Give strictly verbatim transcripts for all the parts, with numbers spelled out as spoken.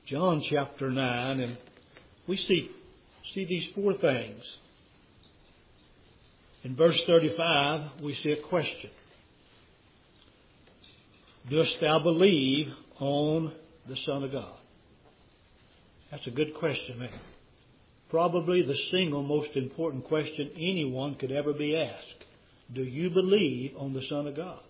John chapter nine, and we see, see these four things. In verse thirty-five, we see a question. Dost thou believe on the Son of God? That's a good question, man. Probably the single most important question anyone could ever be asked. Do you believe on the Son of God?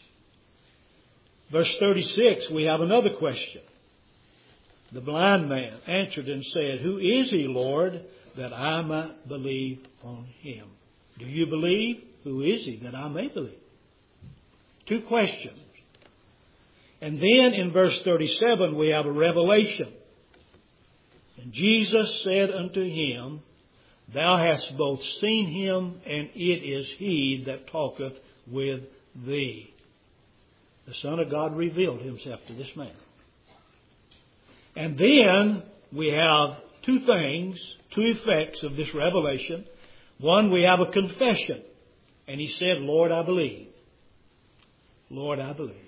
Verse thirty-six, we have another question. The blind man answered and said, Who is he, Lord, that I might believe on him? Do you believe? Who is he, that I may believe? Two questions. And then in verse thirty-seven, we have a revelation. And Jesus said unto him, Thou hast both seen him, and it is he that talketh with thee. The Son of God revealed himself to this man. And then we have two things, two effects of this revelation. One, we have a confession. And he said, Lord, I believe. Lord, I believe.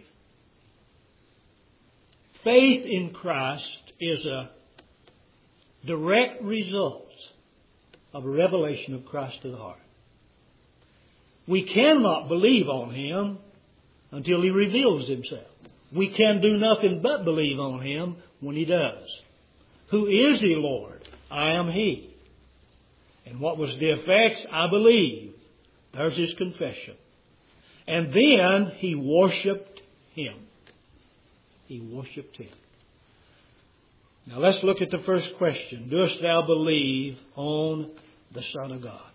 Faith in Christ is a direct result of a revelation of Christ to the heart. We cannot believe on Him until He reveals Himself. We can do nothing but believe on Him when He does. Who is He, Lord? I am He. And what was the effects? I believe. There's his confession. And then he worshipped Him. He worshipped Him. Now let's look at the first question. Dost thou believe on the Son of God?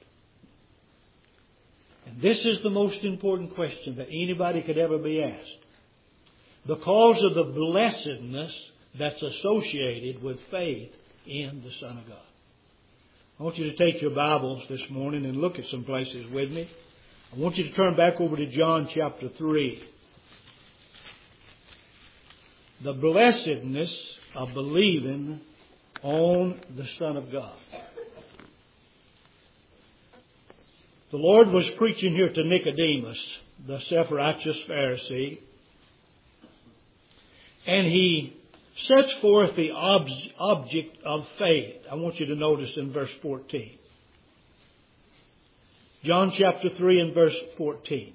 And this is the most important question that anybody could ever be asked, because of the blessedness that's associated with faith in the Son of God. I want you to take your Bibles this morning and look at some places with me. I want you to turn back over to John chapter three. The blessedness of believing on the Son of God. The Lord was preaching here to Nicodemus, the self-righteous Pharisee, and He sets forth the ob- object of faith. I want you to notice in verse fourteen. John chapter three and verse fourteen.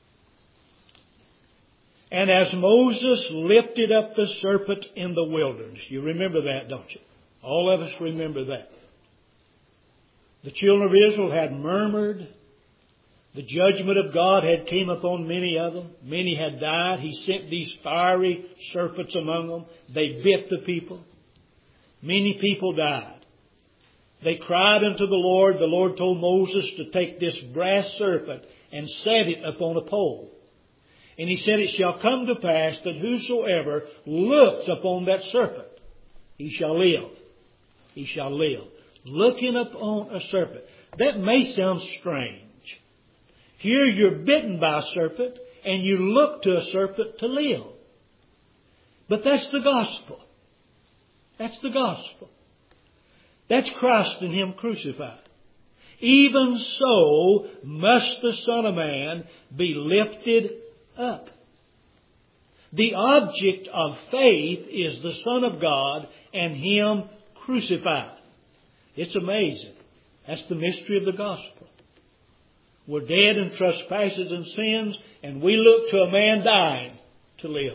And as Moses lifted up the serpent in the wilderness. You remember that, don't you? All of us remember that. The children of Israel had murmured. The judgment of God had came upon many of them. Many had died. He sent these fiery serpents among them. They bit the people. Many people died. They cried unto the Lord. The Lord told Moses to take this brass serpent and set it upon a pole. And He said, It shall come to pass that whosoever looks upon that serpent, he shall live. He shall live. Looking upon a serpent. That may sound strange. Here you're bitten by a serpent and you look to a serpent to live. But that's the gospel. That's the gospel. That's Christ and Him crucified. Even so must the Son of Man be lifted up. The object of faith is the Son of God and Him crucified. It's amazing. That's the mystery of the gospel. We're dead in trespasses and sins, and we look to a man dying to live.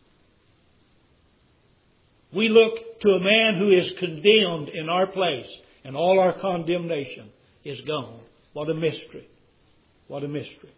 We look to a man who is condemned in our place, and all our condemnation is gone. What a mystery. What a mystery.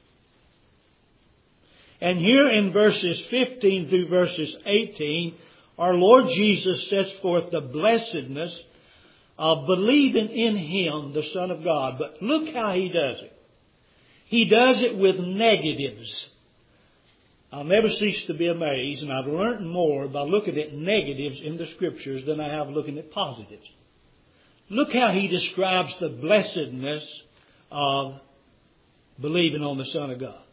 And here in verses fifteen through verses eighteen, our Lord Jesus sets forth the blessedness of believing in Him, the Son of God. But look how He does it. He does it with negatives. I'll never cease to be amazed, and I've learned more by looking at negatives in the Scriptures than I have looking at positives. Look how He describes the blessedness of believing on the Son of God.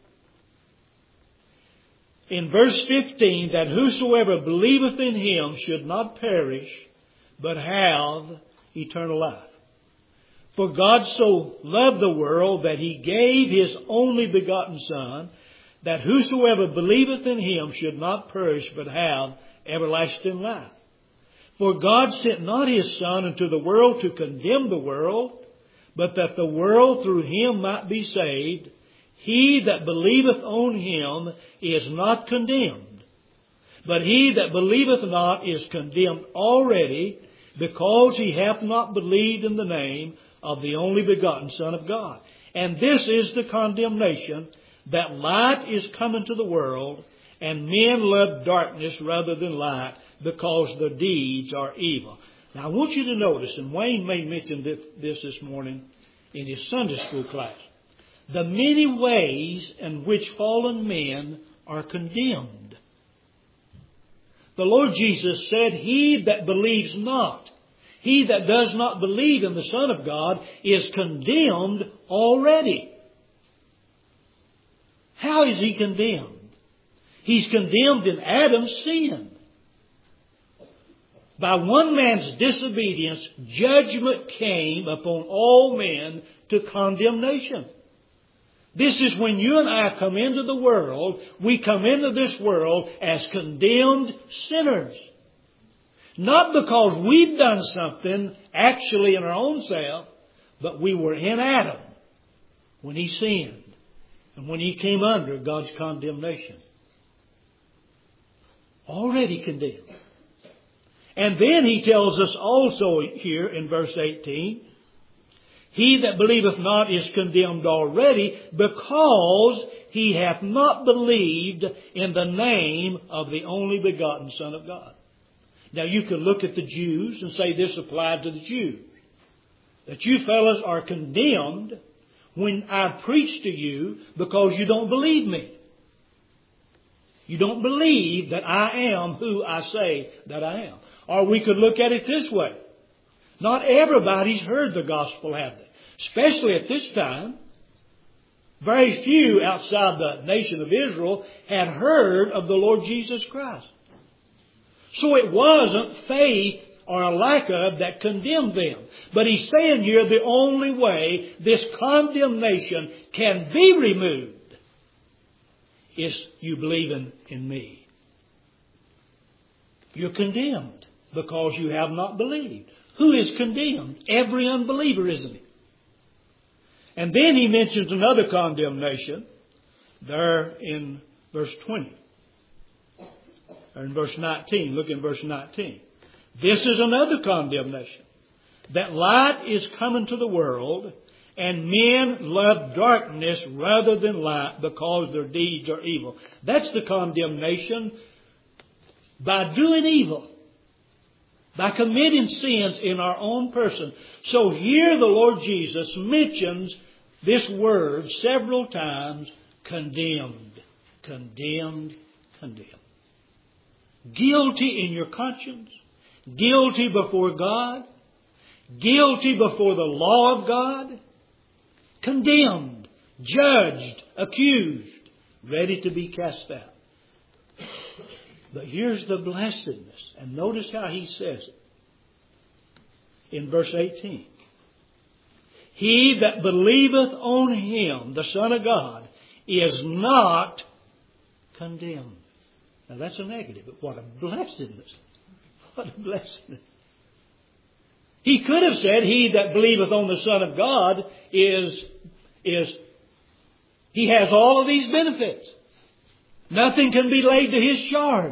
In verse fifteen, that whosoever believeth in Him should not perish, but have eternal life. For God so loved the world that He gave His only begotten Son, that whosoever believeth in Him should not perish, but have everlasting life. For God sent not His Son into the world to condemn the world, but that the world through Him might be saved. He that believeth on Him is not condemned, but he that believeth not is condemned already, because he hath not believed in the name of the only begotten Son of God. And this is the condemnation, that light is come into the world, and men love darkness rather than light, because their deeds are evil. Now I want you to notice, and Wayne may mention this this morning in his Sunday school class, the many ways in which fallen men are condemned. The Lord Jesus said, he that believes not, he that does not believe in the Son of God is condemned already. How is he condemned? He's condemned in Adam's sin. By one man's disobedience, judgment came upon all men to condemnation. This is when you and I come into the world, we come into this world as condemned sinners. Not because we've done something actually in our own self, but we were in Adam when he sinned and when he came under God's condemnation. Already condemned. And then he tells us also here in verse eighteen, he that believeth not is condemned already, because he hath not believed in the name of the only begotten Son of God. Now you could look at the Jews and say this applied to the Jews. That you fellas are condemned when I preach to you because you don't believe me. You don't believe that I am who I say that I am. Or we could look at it this way. Not everybody's heard the gospel, have they? Especially at this time. Very few outside the nation of Israel had heard of the Lord Jesus Christ. So it wasn't faith or a lack of that condemned them. But he's saying here the only way this condemnation can be removed is you believing in me. You're condemned because you have not believed. Who is condemned? Every unbeliever, isn't he? And then he mentions another condemnation there in verse twenty. Or in verse nineteen. Look in verse nineteen. This is another condemnation. That light is coming to the world, and men love darkness rather than light, because their deeds are evil. That's the condemnation by doing evil. By committing sins in our own person. So here the Lord Jesus mentions this word several times, condemned, condemned, condemned. Guilty in your conscience, guilty before God, guilty before the law of God, condemned, judged, accused, ready to be cast out. But here's the blessedness. And notice how he says it. In verse eighteen. He that believeth on Him, the Son of God, is not condemned. Now that's a negative, but what a blessedness. What a blessedness. He could have said, he that believeth on the Son of God is, is, he has all of these benefits. Nothing can be laid to his charge.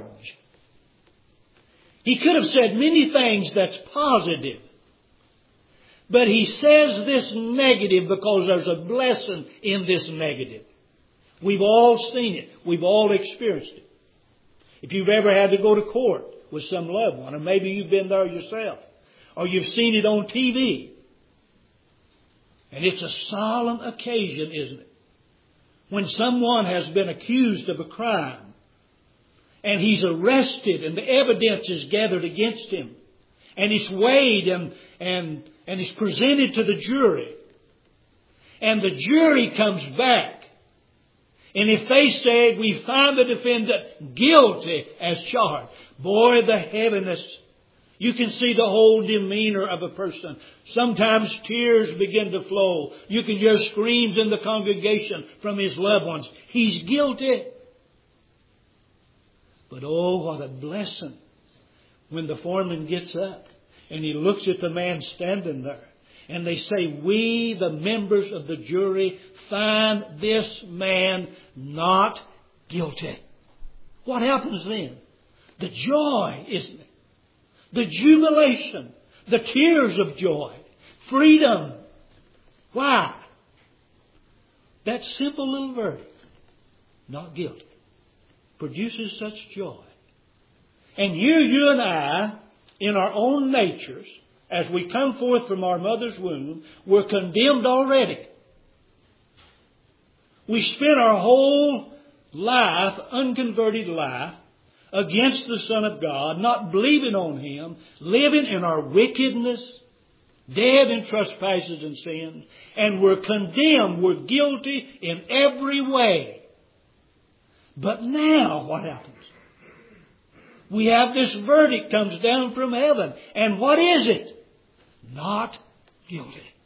He could have said many things that's positive. But he says this negative because there's a blessing in this negative. We've all seen it. We've all experienced it. If you've ever had to go to court with some loved one, or maybe you've been there yourself, or you've seen it on T V. And it's a solemn occasion, isn't it? When someone has been accused of a crime and he's arrested and the evidence is gathered against him and it's weighed and, and, and it's presented to the jury, and the jury comes back, and if they say we find the defendant guilty as charged, boy, the heaviness. You can see the whole demeanor of a person. Sometimes tears begin to flow. You can hear screams in the congregation from his loved ones. He's guilty. But oh, what a blessing when the foreman gets up and he looks at the man standing there and they say, we, the members of the jury, find this man not guilty. What happens then? The joy, isn't it? The jubilation, the tears of joy, freedom. Why? That simple little verdict, not guilty, produces such joy. And here you and I, in our own natures, as we come forth from our mother's womb, we're condemned already. We spent our whole life, unconverted life, against the Son of God, not believing on Him, living in our wickedness, dead in trespasses and sins, and we're condemned, we're guilty in every way. But now, what happens? We have this verdict comes down from heaven. And what is it? Not guilty.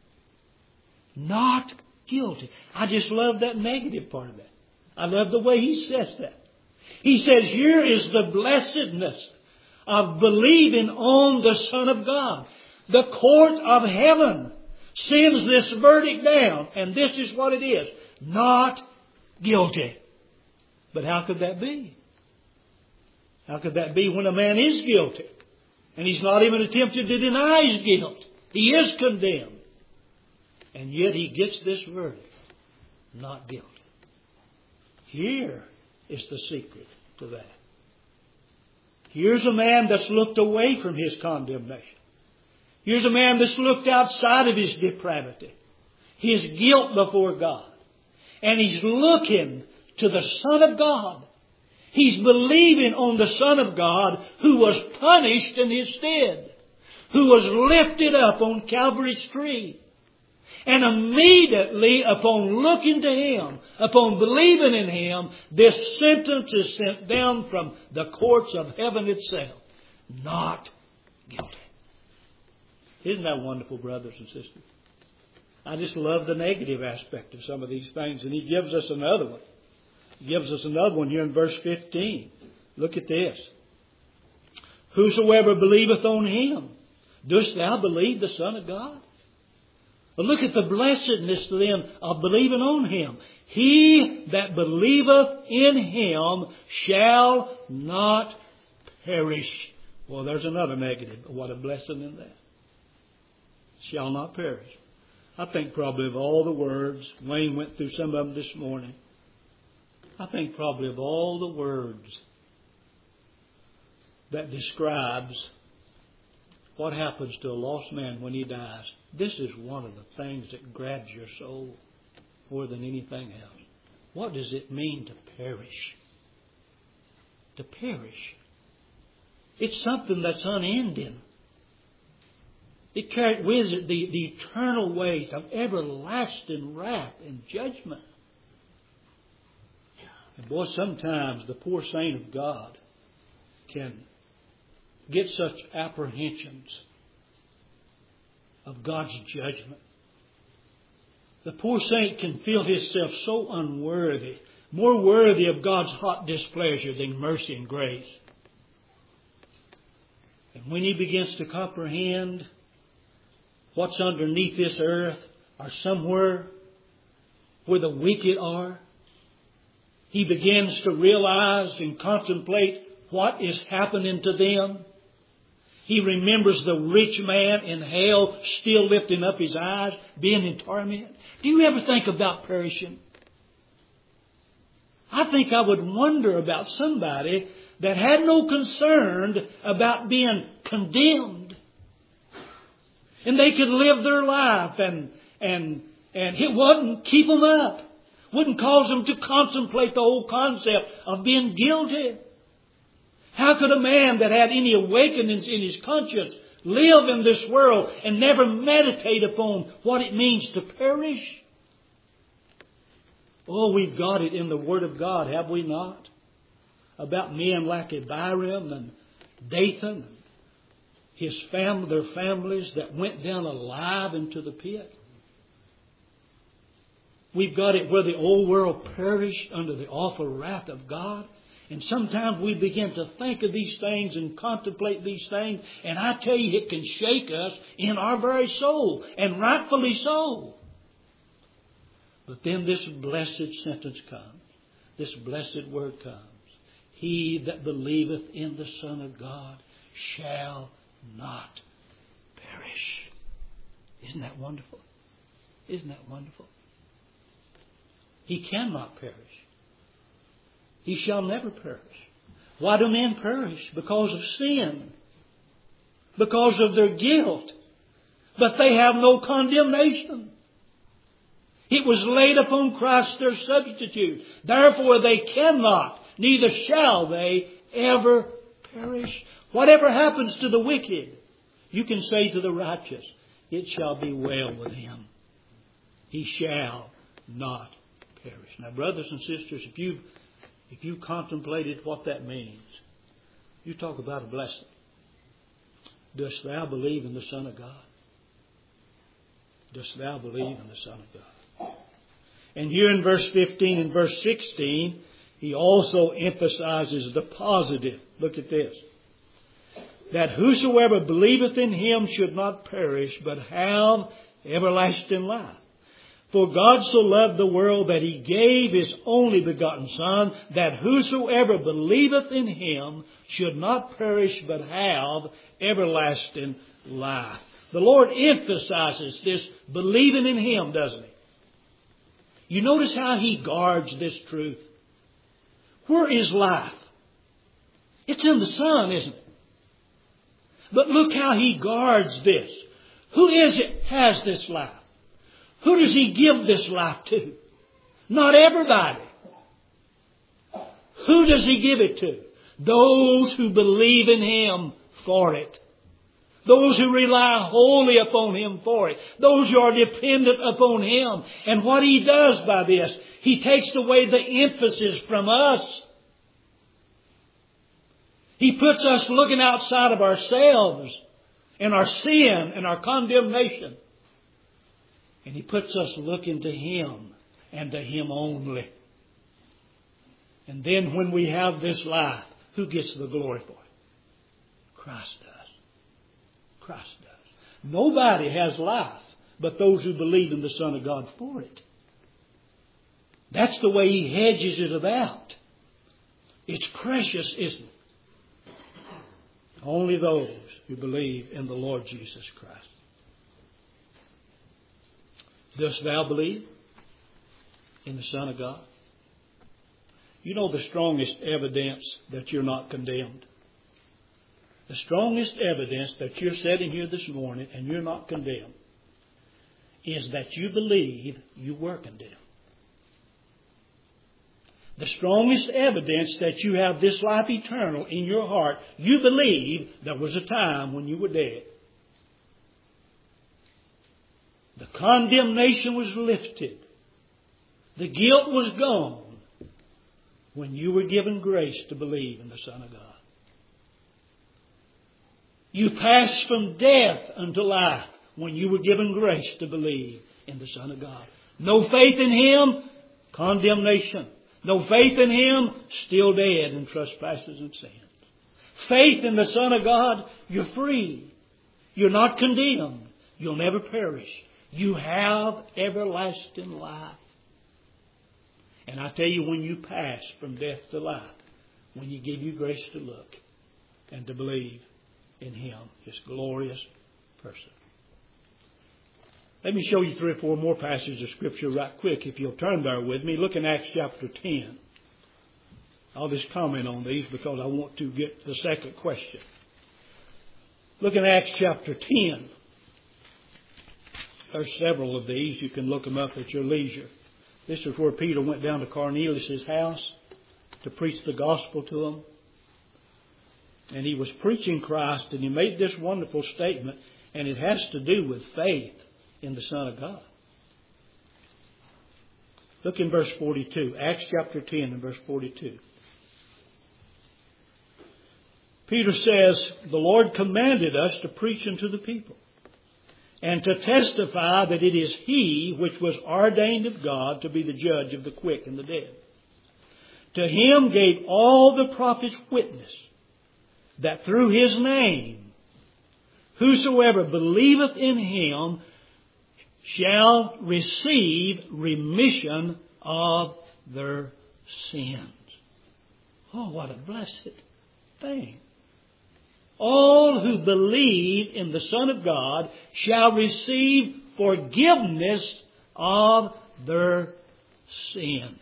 Not guilty. I just love that negative part of that. I love the way he says that. He says, here is the blessedness of believing on the Son of God. The court of heaven sends this verdict down, and this is what it is. Not guilty. But how could that be? How could that be when a man is guilty? And he's not even attempted to deny his guilt. He is condemned. And yet he gets this verdict. Not guilty. Here is the secret to that. Here's a man that's looked away from his condemnation. Here's a man that's looked outside of his depravity, his guilt before God. And he's looking to the Son of God. He's believing on the Son of God who was punished in his stead, who was lifted up on Calvary's tree. And immediately upon looking to Him, upon believing in Him, this sentence is sent down from the courts of heaven itself. Not guilty. Isn't that wonderful, brothers and sisters? I just love the negative aspect of some of these things. And He gives us another one. He gives us another one here in verse fifteen. Look at this. Whosoever believeth on Him, dost thou believe the Son of God? But look at the blessedness to them of believing on Him. He that believeth in Him shall not perish. Well, there's another negative. What a blessing in that. Shall not perish. I think probably of all the words, Wayne went through some of them this morning. I think probably of all the words that describes what happens to a lost man when he dies, this is one of the things that grabs your soul more than anything else. What does it mean to perish? To perish. It's something that's unending. It carried with it the, the eternal weight of everlasting wrath and judgment. And boy, sometimes the poor saint of God can get such apprehensions of God's judgment. The poor saint can feel himself so unworthy, more worthy of God's hot displeasure than mercy and grace. And when he begins to comprehend what's underneath this earth or somewhere where the wicked are, he begins to realize and contemplate what is happening to them. He remembers the rich man in hell still lifting up his eyes, being in torment. Do you ever think about perishing? I think I would wonder about somebody that had no concern about being condemned. And they could live their life and, and, and it wouldn't keep them up. Wouldn't cause them to contemplate the whole concept of being guilty. How could a man that had any awakenings in his conscience live in this world and never meditate upon what it means to perish? Oh, we've got it in the Word of God, have we not? About men like Abiram and Dathan, and his family, their families that went down alive into the pit. We've got it where the old world perished under the awful wrath of God. And sometimes we begin to think of these things and contemplate these things, and I tell you, it can shake us in our very soul, and rightfully so. But then this blessed sentence comes. This blessed word comes. He that believeth in the Son of God shall not perish. Isn't that wonderful? Isn't that wonderful? He cannot perish. He shall never perish. Why do men perish? Because of sin. Because of their guilt. But they have no condemnation. It was laid upon Christ their substitute. Therefore they cannot, neither shall they ever perish. Whatever happens to the wicked, you can say to the righteous, it shall be well with him. He shall not perish. Now, brothers and sisters, if you if you contemplated what that means, you talk about a blessing. Dost thou believe in the Son of God? Dost thou believe in the Son of God? And here in verse fifteen and verse sixteen, he also emphasizes the positive. Look at this. That whosoever believeth in him should not perish, but have everlasting life. For God so loved the world that he gave his only begotten Son, that whosoever believeth in him should not perish, but have everlasting life. The Lord emphasizes this believing in him, doesn't he? You notice how he guards this truth. Where is life? It's in the Son, isn't it? But look how he guards this. Who is it has this life? Who does he give this life to? Not everybody. Who does he give it to? Those who believe in him for it. Those who rely wholly upon him for it. Those who are dependent upon him. And what he does by this, he takes away the emphasis from us. He puts us looking outside of ourselves and our sin and our condemnation. And he puts us looking to him and to him only. And then when we have this life, who gets the glory for it? Christ does. Christ does. Nobody has life but those who believe in the Son of God for it. That's the way he hedges it about. It's precious, isn't it? Only those who believe in the Lord Jesus Christ. Dost thou believe in the Son of God? You know the strongest evidence that you're not condemned. The strongest evidence that you're sitting here this morning and you're not condemned is that you believe you were condemned. The strongest evidence that you have this life eternal in your heart, you believe there was a time when you were dead. The condemnation was lifted. The guilt was gone when you were given grace to believe in the Son of God. You passed from death unto life when you were given grace to believe in the Son of God. No faith in him, condemnation. No faith in him, still dead in trespasses and sins. Faith in the Son of God, you're free. You're not condemned. You'll never perish. You have everlasting life. And I tell you, when you pass from death to life, when you give you grace to look and to believe in him, his glorious person. Let me show you three or four more passages of Scripture right quick. If you'll turn there with me, look in Acts chapter ten. I'll just comment on these because I want to get the second question. Look in Acts chapter ten. There's several of these. You can look them up at your leisure. This is where Peter went down to Cornelius' house to preach the gospel to him. And he was preaching Christ, and he made this wonderful statement, and it has to do with faith in the Son of God. Look in verse forty-two. Acts chapter ten and verse forty-two. Peter says, the Lord commanded us to preach unto the people, and to testify that it is he which was ordained of God to be the judge of the quick and the dead, To him gave all the prophets witness, that through his name, whosoever believeth in him shall receive remission of their sins. Oh, what a blessed thing. All who believe in the Son of God shall receive forgiveness of their sins.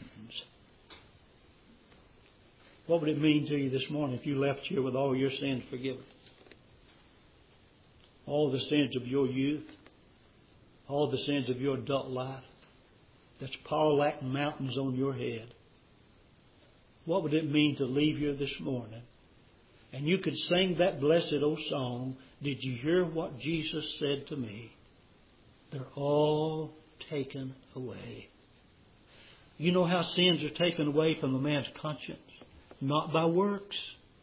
What would it mean to you this morning if you left here with all your sins forgiven? All the sins of your youth, all the sins of your adult life, that's piled like mountains on your head. What would it mean to leave here this morning and you could sing that blessed old song, "Did you hear what Jesus said to me? They're all taken away." You know how sins are taken away from a man's conscience? Not by works.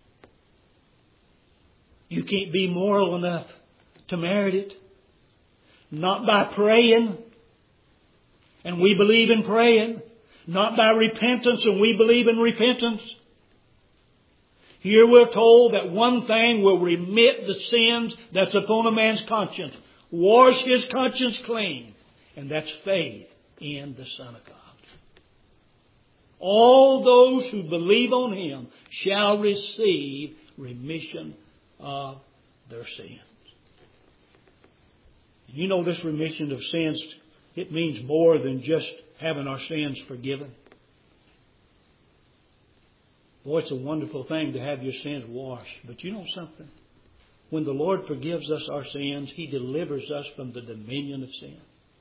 You can't be moral enough to merit it. Not by praying, and we believe in praying. Not by repentance, and we believe in repentance. Here we're told that one thing will remit the sins that's upon a man's conscience. Wash his conscience clean. And that's faith in the Son of God. All those who believe on him shall receive remission of their sins. You know, this remission of sins, it means more than just having our sins forgiven. Boy, it's a wonderful thing to have your sins washed. But you know something? When the Lord forgives us our sins, he delivers us from the dominion of sin.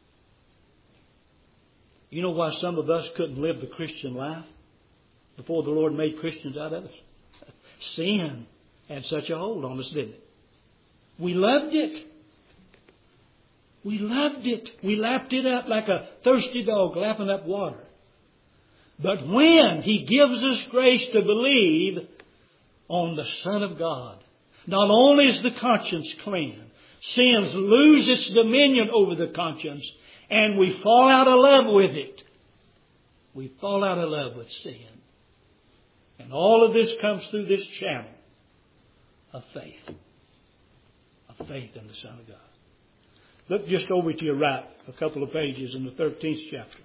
You know why some of us couldn't live the Christian life before the Lord made Christians out of us? Sin had such a hold on us, didn't it? We loved it. We loved it. We lapped it up like a thirsty dog lapping up water. But when he gives us grace to believe on the Son of God, not only is the conscience clean, sin loses its dominion over the conscience, and we fall out of love with it. We fall out of love with sin. And all of this comes through this channel of faith. Of faith in the Son of God. Look just over to your right, a couple of pages in the thirteenth chapter.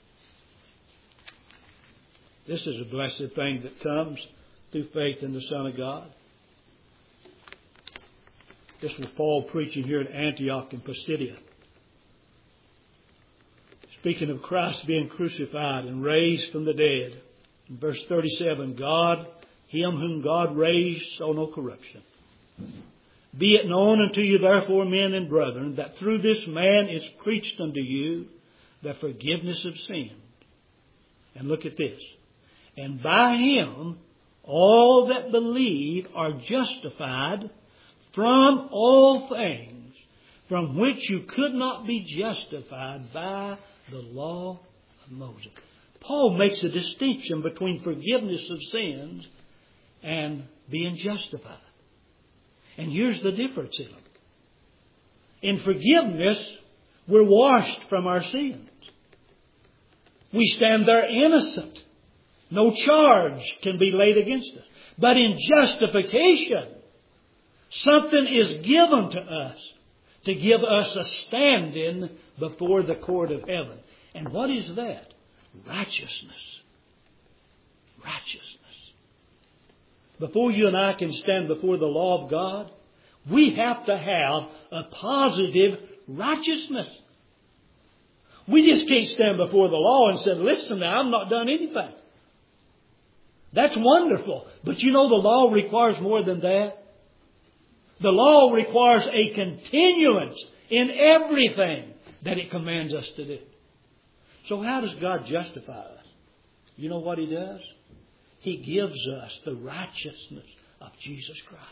This is a blessed thing that comes through faith in the Son of God. This was Paul preaching here at Antioch in Pisidia. Speaking of Christ being crucified and raised from the dead. In verse thirty-seven, God, him whom God raised, saw no corruption. Be it known unto you therefore, men and brethren, that through this man is preached unto you the forgiveness of sin. And look at this. And by him all that believe are justified from all things from which you could not be justified by the law of Moses. Paul makes a distinction between forgiveness of sins and being justified. And here's the difference in them. In forgiveness, we're washed from our sins. We stand there innocent. No charge can be laid against us. But in justification, something is given to us to give us a standing before the court of heaven. And what is that? Righteousness. Righteousness. Before you and I can stand before the law of God, we have to have a positive righteousness. We just can't stand before the law and say, listen now, I've not done anything. That's wonderful. But you know the law requires more than that. The law requires a continuance in everything that it commands us to do. So how does God justify us? You know what He does? He gives us the righteousness of Jesus Christ.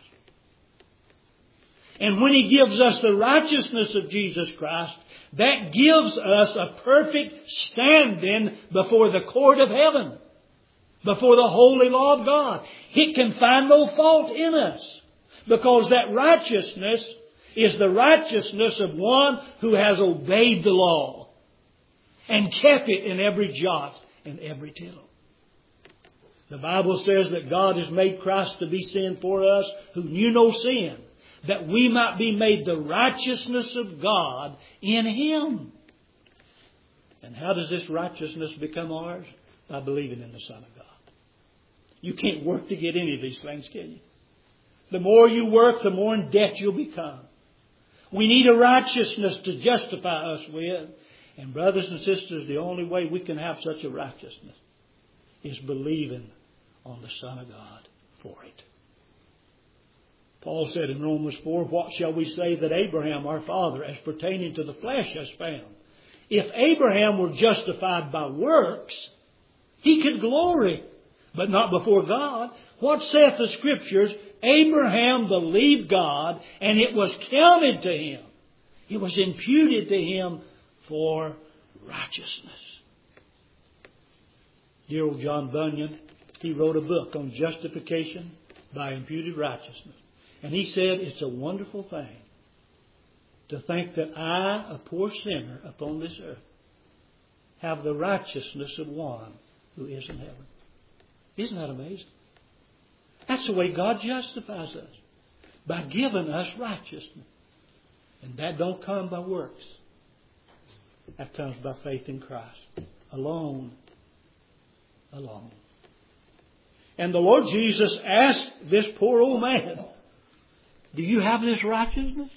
And when He gives us the righteousness of Jesus Christ, that gives us a perfect standing before the court of heaven, before the holy law of God. It can find no fault in us, because that righteousness is the righteousness of one who has obeyed the law and kept it in every jot and every tittle. The Bible says that God has made Christ to be sin for us who knew no sin, that we might be made the righteousness of God in Him. And how does this righteousness become ours? By believing in the Son of God. You can't work to get any of these things, can you? The more you work, the more in debt you'll become. We need a righteousness to justify us with. And brothers and sisters, the only way we can have such a righteousness is believing on the Son of God for it. Paul said in Romans four, what shall we say that Abraham, our father, as pertaining to the flesh, has found? If Abraham were justified by works, he could glory, but not before God. What saith the Scriptures? Abraham believed God, and it was counted to him. It was imputed to him for righteousness. Dear old John Bunyan, he wrote a book on justification by imputed righteousness. And he said it's a wonderful thing to think that I, a poor sinner upon this earth, have the righteousness of one who is in heaven. Isn't that amazing? That's the way God justifies us, by giving us righteousness. And that don't come by works. That comes by faith in Christ. Alone. Alone. And the Lord Jesus asked this poor old man, do you have this righteousness?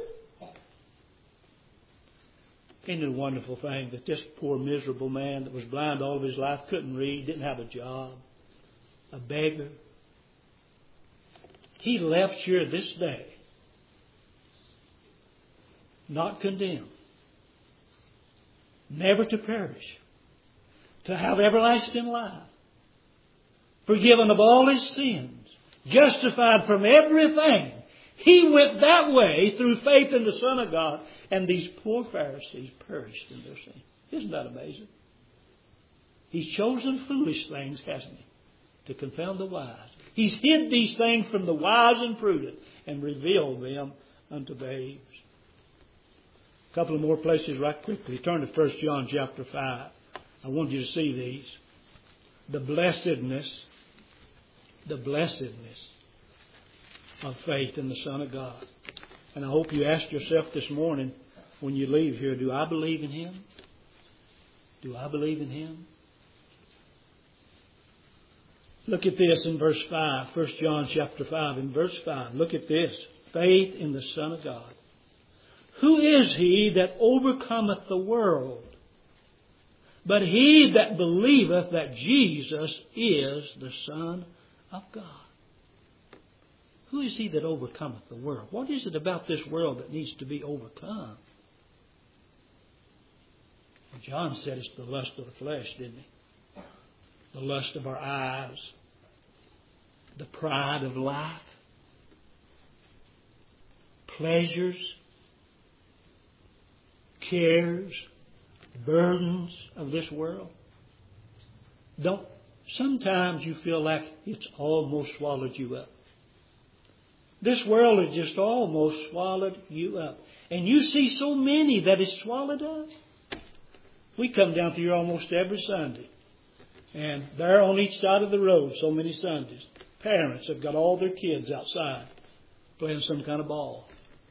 Isn't it a wonderful thing that this poor miserable man that was blind all of his life, couldn't read, didn't have a job, a beggar, he left here this day not condemned, never to perish, to have everlasting life, forgiven of all his sins, justified from everything. He went that way through faith in the Son of God, and these poor Pharisees perished in their sin. Isn't that amazing? He's chosen foolish things, hasn't he, to confound the wise. He's hid these things from the wise and prudent and revealed them unto babes. A couple of more places right quickly. Turn to First John chapter five. I want you to see these. The blessedness, the blessedness of faith in the Son of God. And I hope you ask yourself this morning when you leave here, do I believe in Him? Do I believe in Him? Look at this in verse five. First John chapter five in verse five. Look at this. Faith in the Son of God. Who is he that overcometh the world? But he that believeth that Jesus is the Son of God. Who is he that overcometh the world? What is it about this world that needs to be overcome? Well, John said it's the lust of the flesh, didn't he? The lust of our eyes. The pride of life. Pleasures. Cares. Burdens of this world. Don't, sometimes you feel like it's almost swallowed you up. This world has just almost swallowed you up. And you see so many that is swallowed up. We come down to here almost every Sunday. And there on each side of the road, so many Sundays, parents have got all their kids outside playing some kind of ball.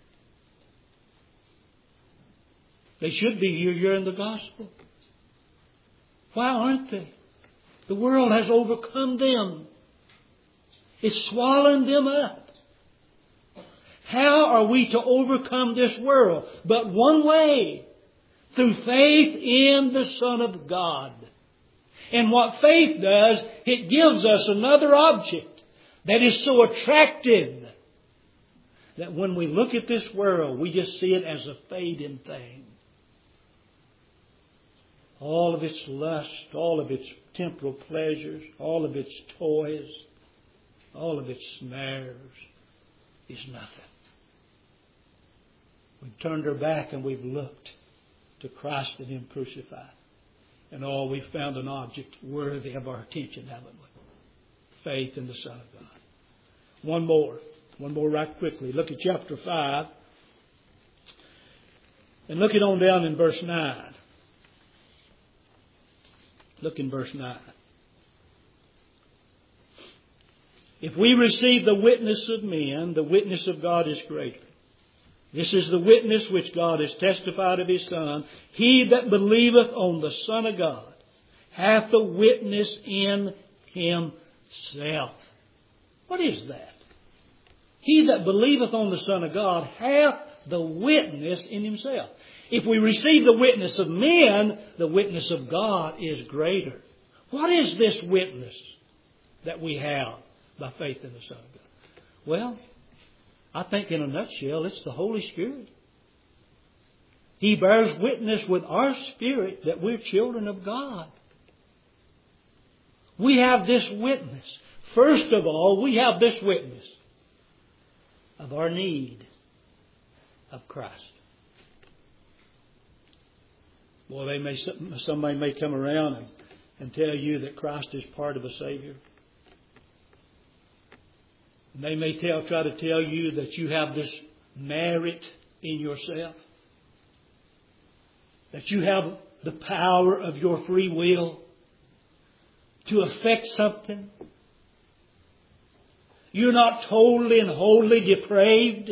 They should be here hearing the gospel. Why aren't they? The world has overcome them. It's swallowing them up. How are we to overcome this world? But one way. Through faith in the Son of God. And what faith does, it gives us another object that is so attractive that when we look at this world, we just see it as a fading thing. All of its lust, all of its temporal pleasures, all of its toys, all of its snares is nothing. We've turned our back and we've looked to Christ and Him crucified. And all we've found an object worthy of our attention, haven't we? Faith in the Son of God. One more. One more right quickly. Look at chapter five. And look it on down in verse nine. Look in verse nine. If we receive the witness of men, the witness of God is greater. This is the witness which God has testified of His Son. He that believeth on the Son of God hath the witness in himself. What is that? He that believeth on the Son of God hath the witness in himself. If we receive the witness of men, the witness of God is greater. What is this witness that we have by faith in the Son of God? Well, I think in a nutshell, it's the Holy Spirit. He bears witness with our spirit that we're children of God. We have this witness. First of all, we have this witness of our need of Christ. Boy, they may, somebody may come around and, and tell you that Christ is part of a Savior. They may tell, try to tell you that you have this merit in yourself. That you have the power of your free will to affect something. You're not totally and wholly depraved.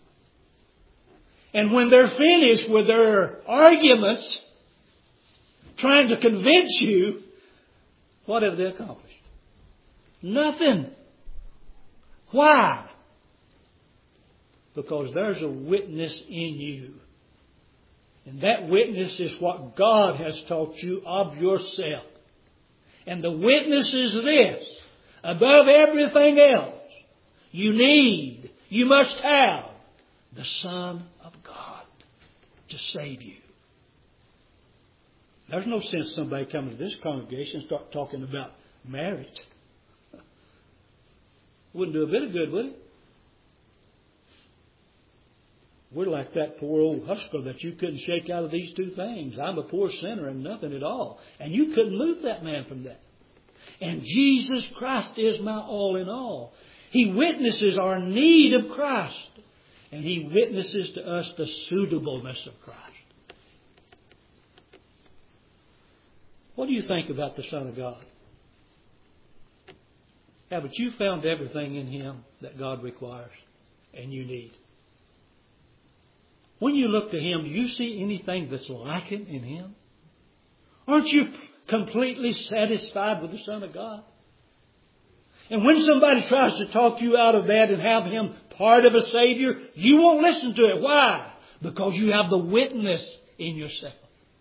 And when they're finished with their arguments, trying to convince you, what have they accomplished? Nothing. Why? Because there's a witness in you. And that witness is what God has taught you of yourself. And the witness is this. Above everything else, you need, you must have the Son of God to save you. There's no sense somebody coming to this congregation and start talking about marriage. Wouldn't do a bit of good, would it? We're like that poor old husker that you couldn't shake out of these two things. I'm a poor sinner and nothing at all. And you couldn't move that man from that. And Jesus Christ is my all in all. He witnesses our need of Christ. And He witnesses to us the suitableness of Christ. What do you think about the Son of God? Haven't you found everything in Him that God requires and you need? When you look to Him, do you see anything that's lacking in Him? Aren't you completely satisfied with the Son of God? And when somebody tries to talk you out of that and have Him part of a Savior, you won't listen to it. Why? Because you have the witness in yourself.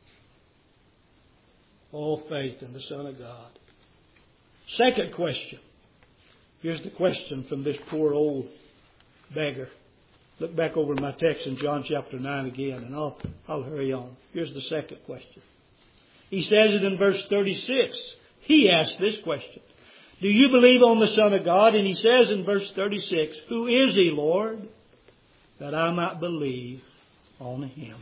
Oh, faith in the Son of God. Second question. Here's the question from this poor old beggar. Look back over my text in John chapter nine again, and I'll, I'll hurry on. Here's the second question. He says it in verse thirty-six. He asked this question. Do you believe on the Son of God? And he says in verse thirty-six, who is He, Lord, that I might believe on Him?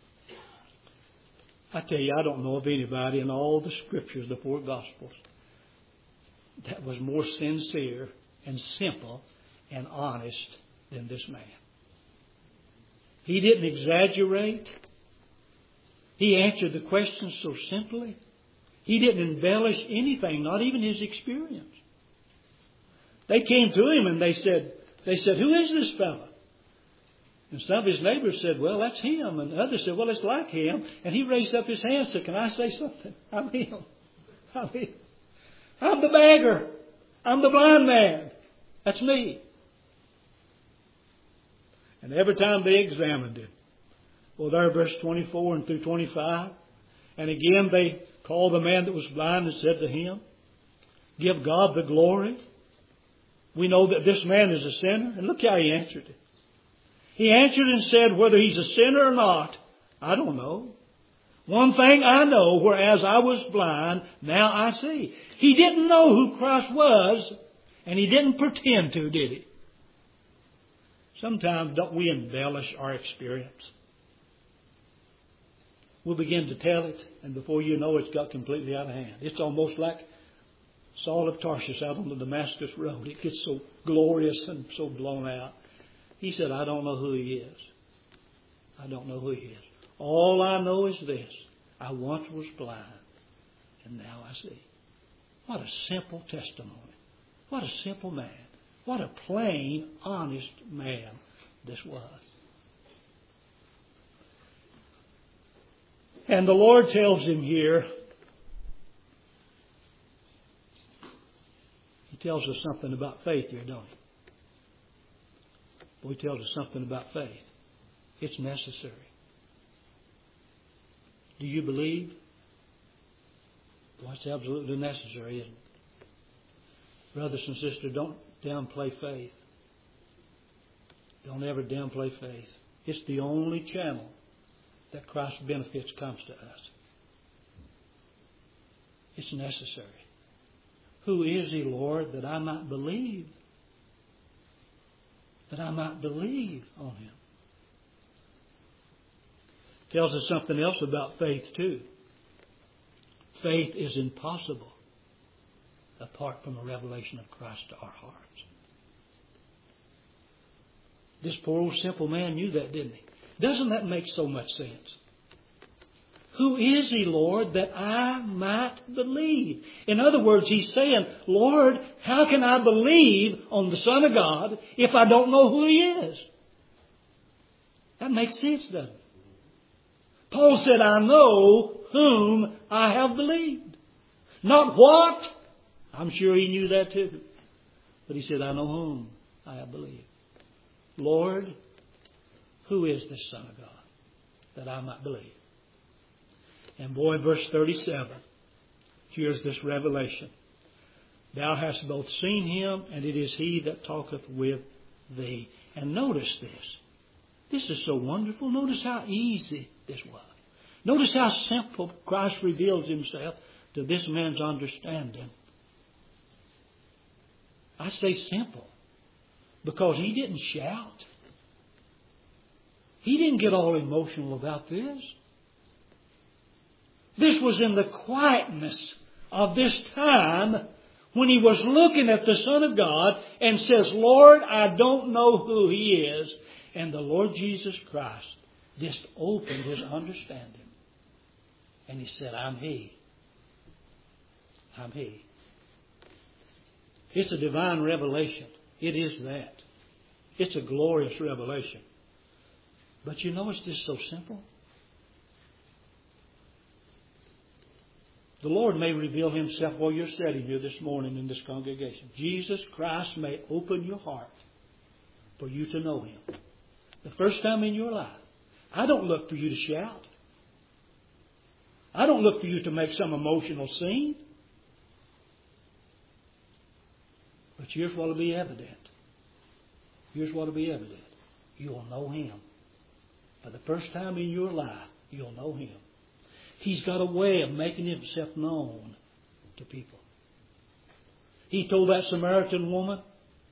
I tell you, I don't know of anybody in all the Scriptures, the four Gospels, that was more sincere and simple and honest than this man. He didn't exaggerate. He answered the question so simply. He didn't embellish anything, not even his experience. They came to him and they said, they said, who is this fellow? And some of his neighbors said, well, that's him. And others said, well, it's like him. And he raised up his hand and said, can I say something? I'm him. I'm him. I'm the beggar. I'm the blind man. That's me. And every time they examined him, well, there verse twenty-four and through twenty-five. And again they called the man that was blind and said to him, give God the glory. We know that this man is a sinner. And look how he answered it. He answered and said, whether he's a sinner or not, I don't know. One thing I know, whereas I was blind, now I see. He didn't know who Christ was, and he didn't pretend to, did he? Sometimes don't we embellish our experience? We'll begin to tell it, and before you know it's got completely out of hand. It's almost like Saul of Tarsus out on the Damascus Road. It gets so glorious and so blown out. He said, I don't know who He is. I don't know who He is. All I know is this. I once was blind, and now I see. What a simple testimony. What a simple man. What a plain, honest man this was. And the Lord tells him here, He tells us something about faith here, don't He? Boy, He tells us something about faith. It's necessary. Do you believe? Well, it's absolutely necessary, isn't it? Brothers and sisters, don't downplay faith. Don't ever downplay faith. It's the only channel that Christ's benefits comes to us. It's necessary. Who is He, Lord, that I might believe? That I might believe on Him. Tells us something else about faith too. Faith is impossible apart from a revelation of Christ to our hearts. This poor old simple man knew that, didn't he? Doesn't that make so much sense? Who is He, Lord, that I might believe? In other words, he's saying, Lord, how can I believe on the Son of God if I don't know who He is? That makes sense, doesn't it? Paul said, I know whom I have believed. Not what. I'm sure he knew that too. But he said, I know whom I have believed. Lord, who is this Son of God that I might believe? And boy, verse thirty-seven, here's this revelation. Thou hast both seen Him, and it is He that talketh with thee. And notice this. This is so wonderful. Notice how easy this was. Notice how simple Christ reveals Himself to this man's understanding. I say simple because He didn't shout. He didn't get all emotional about this. This was in the quietness of this time when he was looking at the Son of God and says, Lord, I don't know who He is. And the Lord Jesus Christ just opened his understanding. And He said, I'm He. I'm He. It's a divine revelation. It is that. It's a glorious revelation. But you know, it's just so simple. The Lord may reveal Himself while you're sitting here this morning in this congregation. Jesus Christ may open your heart for you to know Him. The first time in your life. I don't look for you to shout. I don't look for you to make some emotional scene. But here's what will be evident. Here's what will be evident. You'll know Him. For the first time in your life, you'll know Him. He's got a way of making Himself known to people. He told that Samaritan woman,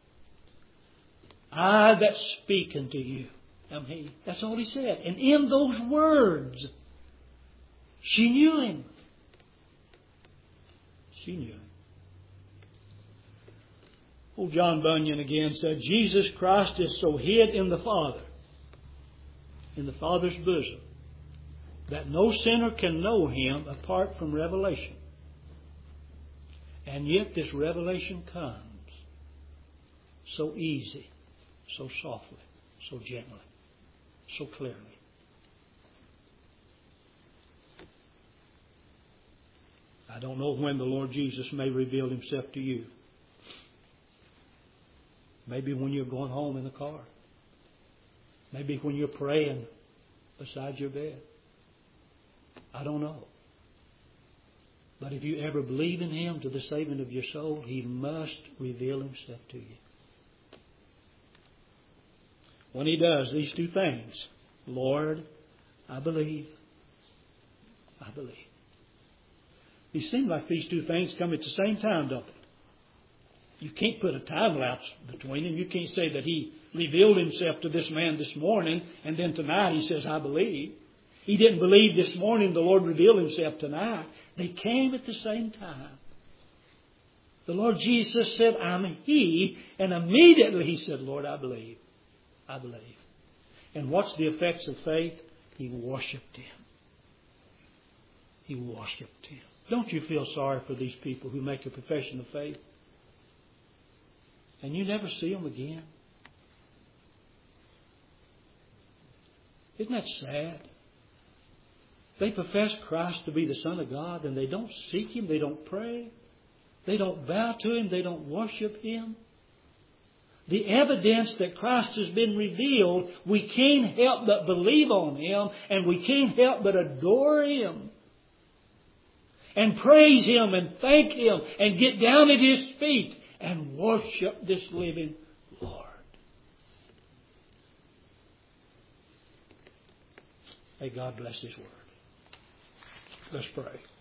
I that speak unto you am He. That's all He said. And in those words, she knew Him. She knew Him. Old John Bunyan again said, Jesus Christ is so hid in the Father, in the Father's bosom, that no sinner can know Him apart from revelation. And yet this revelation comes so easy, so softly, so gently, so clearly. I don't know when the Lord Jesus may reveal Himself to you. Maybe when you're going home in the car. Maybe when you're praying beside your bed. I don't know. But if you ever believe in Him to the saving of your soul, He must reveal Himself to you. When He does these two things, Lord, I believe. I believe. These seem like these two things come at the same time, don't they? You can't put a time lapse between them. You can't say that He revealed Himself to this man this morning and then tonight He says, I believe. He didn't believe this morning, the Lord revealed Himself tonight. They came at the same time. The Lord Jesus said, I'm He. And immediately He said, Lord, I believe. I believe. And what's the effects of faith? He worshipped Him. He worshipped Him. Don't you feel sorry for these people who make a profession of faith? and you never see them again? Isn't that sad? They profess Christ to be the Son of God, and they don't seek Him, they don't pray, they don't bow to Him, they don't worship Him. The evidence that Christ has been revealed, we can't help but believe on Him, and we can't help but adore Him, and praise Him, and thank Him, and get down at His feet, and worship this living Lord. May God bless His Word. Let's pray.